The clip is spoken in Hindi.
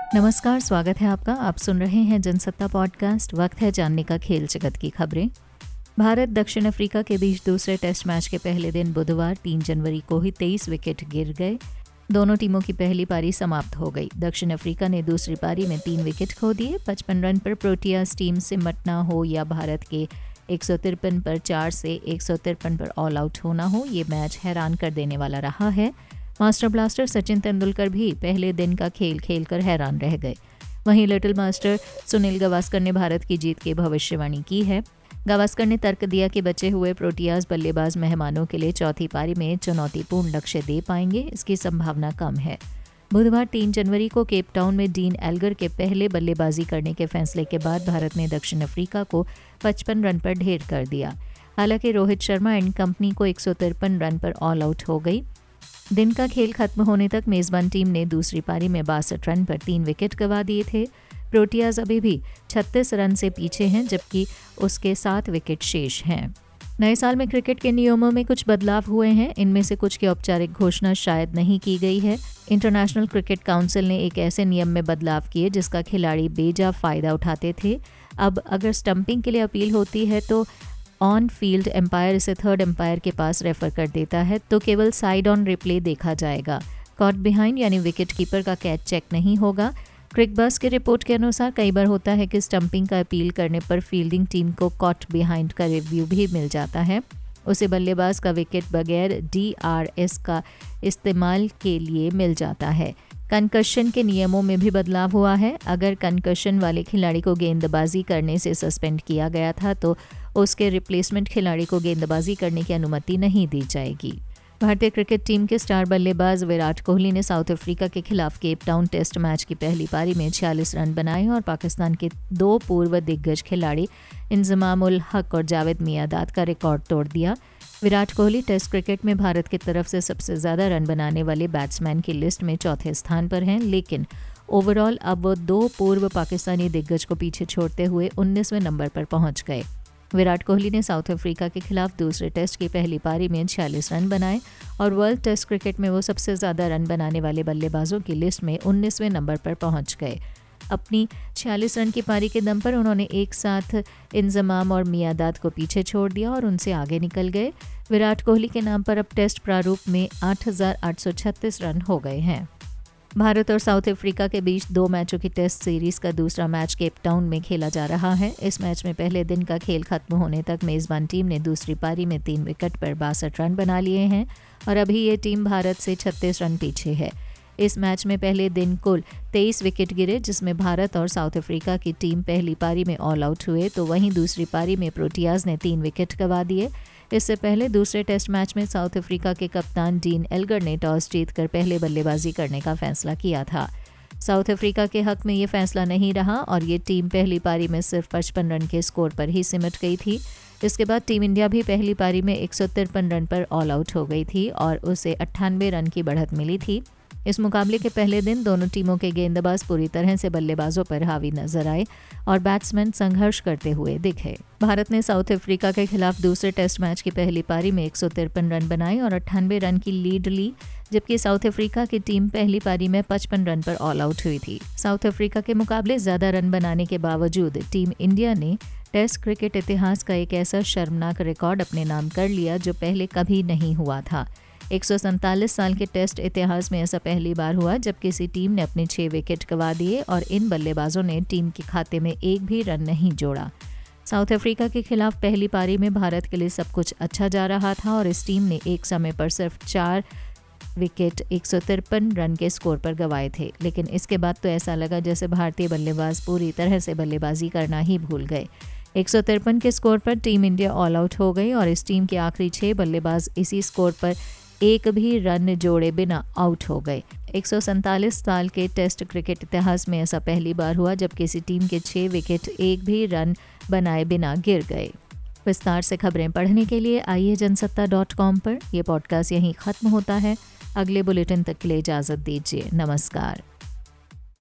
नमस्कार, स्वागत है आपका। आप सुन रहे हैं जनसत्ता पॉडकास्ट। वक्त है जानने का खेल जगत की खबरें। भारत दक्षिण अफ्रीका के बीच दूसरे टेस्ट मैच के पहले दिन बुधवार 3 जनवरी को ही 23 विकेट गिर गए। दोनों टीमों की पहली पारी समाप्त हो गई। दक्षिण अफ्रीका ने दूसरी पारी में 3 विकेट खो दिए। 55 रन पर प्रोटियाज टीम सिमटना हो या भारत के 153 पर 4 से 153 पर ऑल आउट होना हो, ये मैच हैरान कर देने वाला रहा है। मास्टर ब्लास्टर सचिन तेंदुलकर भी पहले दिन का खेल खेलकर हैरान रह गए। वहीं लिटिल मास्टर सुनील गावस्कर ने भारत की जीत की भविष्यवाणी की है। गावस्कर ने तर्क दिया कि बचे हुए प्रोटियाज बल्लेबाज मेहमानों के लिए चौथी पारी में चुनौतीपूर्ण लक्ष्य दे पाएंगे, इसकी संभावना कम है। बुधवार 3 जनवरी को केप टाउन में डीन एल्गर के पहले बल्लेबाजी करने के फैसले के बाद भारत ने दक्षिण अफ्रीका को 55 रन पर ढेर कर दिया। हालांकि रोहित शर्मा एंड कंपनी को 153 रन पर ऑल आउट हो गई। दिन का खेल खत्म होने तक मेजबान टीम ने दूसरी पारी में 62 रन पर 3 विकेट गंवा दिए थे। प्रोटियाज अभी भी 36 रन से पीछे हैं, जबकि उसके 7 विकेट शेष हैं। नए साल में क्रिकेट के नियमों में कुछ बदलाव हुए हैं। इनमें से कुछ की औपचारिक घोषणा शायद नहीं की गई है। इंटरनेशनल क्रिकेट काउंसिल ने एक ऐसे नियम में बदलाव किए जिसका खिलाड़ी बेजा फायदा उठाते थे। अब अगर स्टंपिंग के लिए अपील होती है तो ऑन फील्ड एम्पायर इसे थर्ड एम्पायर के पास रेफर कर देता है, तो केवल साइड ऑन रिप्ले देखा जाएगा। कॉट बिहाइंड यानी विकेट कीपर का कैच चेक नहीं होगा। क्रिकबज़ की रिपोर्ट के अनुसार कई बार होता है कि स्टंपिंग का अपील करने पर फील्डिंग टीम को कॉट बिहाइंड का रिव्यू भी मिल जाता है। उसे बल्लेबाज का विकेट बगैर DRS का इस्तेमाल के लिए मिल जाता है। कंकशन के नियमों में भी बदलाव हुआ है। अगर कंकशन वाले खिलाड़ी को गेंदबाजी करने से सस्पेंड किया गया था तो उसके रिप्लेसमेंट खिलाड़ी को गेंदबाजी करने की अनुमति नहीं दी जाएगी। भारतीय क्रिकेट टीम के स्टार बल्लेबाज विराट कोहली ने साउथ अफ्रीका के खिलाफ केप टाउन टेस्ट मैच की पहली पारी में 46 रन बनाए और पाकिस्तान के 2 पूर्व दिग्गज खिलाड़ी इंजमाम उल हक और जावेद मियांदाद का रिकॉर्ड तोड़ दिया। विराट कोहली टेस्ट क्रिकेट में भारत की तरफ से सबसे ज़्यादा रन बनाने वाले बैट्समैन की लिस्ट में चौथे स्थान पर हैं, लेकिन ओवरऑल अब वो 2 पूर्व पाकिस्तानी दिग्गज को पीछे छोड़ते हुए 19वें नंबर पर पहुंच गए। विराट कोहली ने साउथ अफ्रीका के खिलाफ दूसरे टेस्ट की पहली पारी में 46 रन बनाए और वर्ल्ड टेस्ट क्रिकेट में वो सबसे ज़्यादा रन बनाने वाले बल्लेबाजों की लिस्ट में 19वें नंबर पर पहुंच गए। अपनी 46 रन की पारी के दम पर उन्होंने एक साथ इंजमाम और मियांदाद को पीछे छोड़ दिया और उनसे आगे निकल गए। विराट कोहली के नाम पर अब टेस्ट प्रारूप में 8,836 रन हो गए हैं। भारत और साउथ अफ्रीका के बीच 2 मैचों की टेस्ट सीरीज का दूसरा मैच केप टाउन में खेला जा रहा है। इस मैच में पहले दिन का खेल खत्म होने तक मेजबान टीम ने दूसरी पारी में 3 विकेट पर 62 रन बना लिए हैं और अभी ये टीम भारत से 36 रन पीछे है। इस मैच में पहले दिन कुल 23 विकेट गिरे, जिसमें भारत और साउथ अफ्रीका की टीम पहली पारी में ऑल आउट हुए, तो वहीं दूसरी पारी में प्रोटियाज ने 3 विकेट गंवा दिए। इससे पहले दूसरे टेस्ट मैच में साउथ अफ्रीका के कप्तान डीन एल्गर ने टॉस जीतकर पहले बल्लेबाजी करने का फैसला किया था। साउथ अफ्रीका के हक में ये फैसला नहीं रहा और ये टीम पहली पारी में सिर्फ 55 रन के स्कोर पर ही सिमट गई थी। इसके बाद टीम इंडिया भी पहली पारी में 153 रन पर ऑल आउट हो गई थी और उसे 98 रन की बढ़त मिली थी। इस मुकाबले के पहले दिन दोनों टीमों के गेंदबाज पूरी तरह से बल्लेबाजों पर हावी नजर आए और बैट्समैन संघर्ष करते हुए दिखे। भारत ने साउथ अफ्रीका के खिलाफ दूसरे टेस्ट मैच की पहली पारी में 153 रन बनाए और 98 रन की लीड ली, जबकि साउथ अफ्रीका की टीम पहली पारी में 55 रन पर ऑल आउट हुई थी। साउथ अफ्रीका के मुकाबले ज़्यादा रन बनाने के बावजूद टीम इंडिया ने टेस्ट क्रिकेट इतिहास का एक ऐसा शर्मनाक रिकॉर्ड अपने नाम कर लिया जो पहले कभी नहीं हुआ था। 147 साल के टेस्ट इतिहास में ऐसा पहली बार हुआ जब किसी टीम ने अपने 6 विकेट गंवा दिए और इन बल्लेबाजों ने टीम के खाते में एक भी रन नहीं जोड़ा। साउथ अफ्रीका के खिलाफ पहली पारी में भारत के लिए सब कुछ अच्छा जा रहा था और इस टीम ने एक समय पर सिर्फ 4 विकेट 153 रन के स्कोर पर गंवाए थे, लेकिन इसके बाद तो ऐसा लगा जैसे भारतीय बल्लेबाज पूरी तरह से बल्लेबाजी करना ही भूल गए। 153 के स्कोर पर टीम इंडिया ऑल आउट हो गई और इस टीम के आखिरी 6 बल्लेबाज इसी स्कोर पर एक भी रन जोड़े बिना आउट हो गए। 147 साल के टेस्ट क्रिकेट इतिहास में ऐसा पहली बार हुआ जब किसी टीम के 6 विकेट एक भी रन बनाए बिना गिर गए। विस्तार से खबरें पढ़ने के लिए आइए जनसत्ता.com पर। यह पॉडकास्ट यहीं खत्म होता है। अगले बुलेटिन तक के लिए इजाज़त दीजिए। नमस्कार।